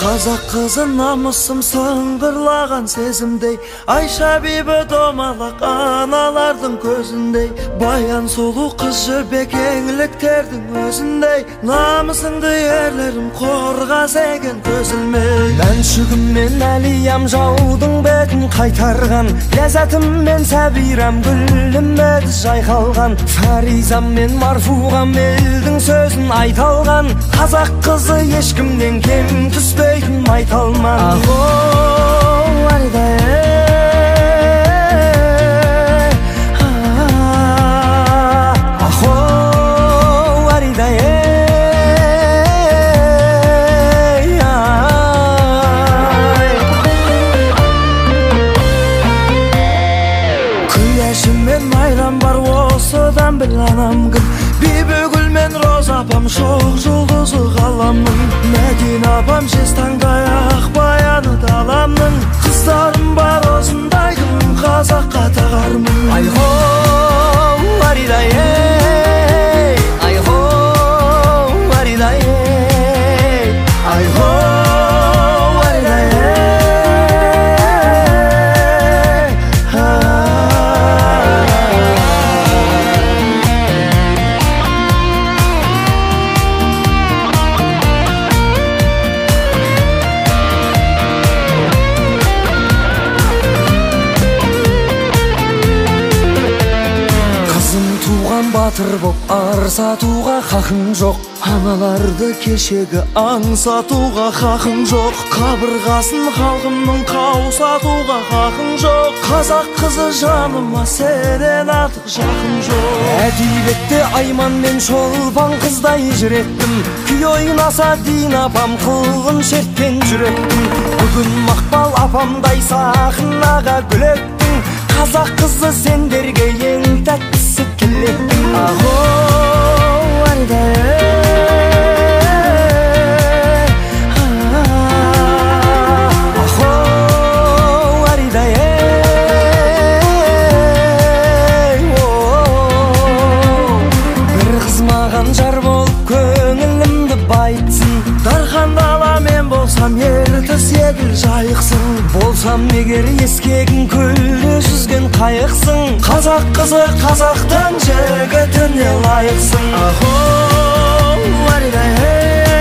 Қазақ қызы намысым сыңғырлаған сезімдей, Айша бибі домалақ аналардың көзіндей, баян сұлу қыз жібек еңліктердің өзіндей, намысыңды ерлерім қорғас екен көзілмей. Мәншүгім мен әлиям жаудың бетін қайтарған, ләззатым мен сәбирам гүлім еді жайқалған, фаризам мен марфуғам елдің сөзін айталған, қазақ қызы ешкімнен кем түспейтін майталман. Ахо, аридай, ахо, аридай, күләшім мен майрам бар осыдан біл анам гүл, бибі гүл мен роза апам шоқ жұлдызы ғаламның, Мәдина апам жез таңдай ақ баяны даламның, қыздарым бар осындай күн қазаққа тағармын. Айхо, аридай, айхо, аридай, айхо, аридай, батыр боп арсатуға хақың жоқ, аналарды кешегі аңсатуға хақың жоқ, қабырғасын халқымның қаусатуға хақың жоқ, қазақ қызы жаныма сенен артық жақын жоқ. Әдебиетте айман мен шолпан қыздай жүреттім, күй ойнаса Дин апам қылғын шерткен жүректім, бүгін Мақпал апамдай сахнаға гүлеттің, қазақ қызы сендерге ең тәттісі келеттің. Ахо, аридай, ахо, аридай, бір қыз маған жар болып көңілімді байтсын, дархан дала мен болсам ертіс егіл жайықсың, болсам егер ескегін көлде жүзген қайықсың, қазақ қызы қазақтың жігітіне лайықсың. Ахо, аридай,